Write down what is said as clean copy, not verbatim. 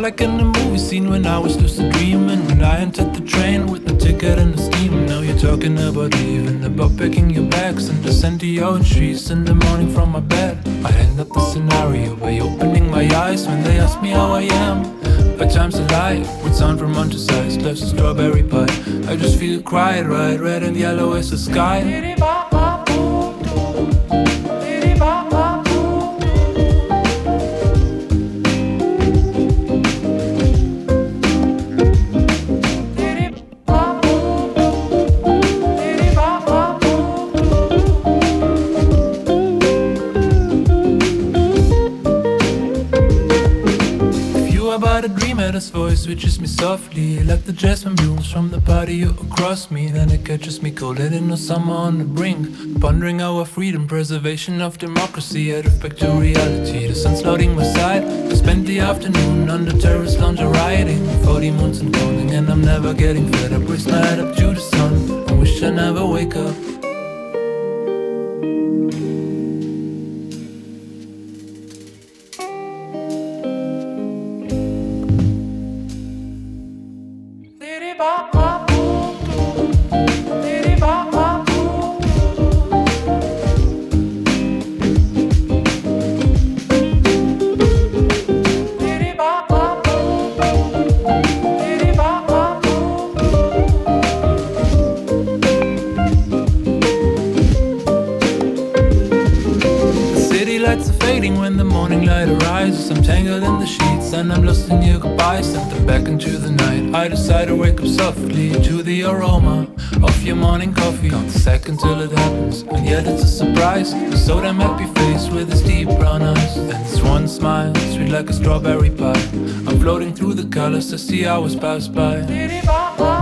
like in a movie scene when I was lucid dreaming. When I entered the train with the ticket and the scheme. Now you're talking about leaving, about packing your bags and descend to your own trees in the morning from my bed. I end up the scenario by opening my eyes when they ask me how I am. By times alive, with sound from romanticized, love's a strawberry pie. I just feel quiet, right, red and yellow as the sky. About a dream at his voice reaches me softly, like the jasmine blooms from the patio across me. Then it catches me cold in the summer on the brink, pondering our freedom, preservation of democracy. Headed back to reality, the sun's flooding my side. I spent the afternoon on the terrace lounge riding 40 months and counting, and I'm never getting fed up. Raise my head up to the sun and wish I never wake up. Lights are fading when the morning light arises. I'm tangled in the sheets and I'm lost in your goodbyes. Sent them back into the night. I decide to wake up softly to the aroma of your morning coffee. Count the second till it happens, and yet it's a surprise. You're so damn happy face with his deep brown eyes, and this one smile, sweet like a strawberry pie. I'm floating through the colors as the hours pass by.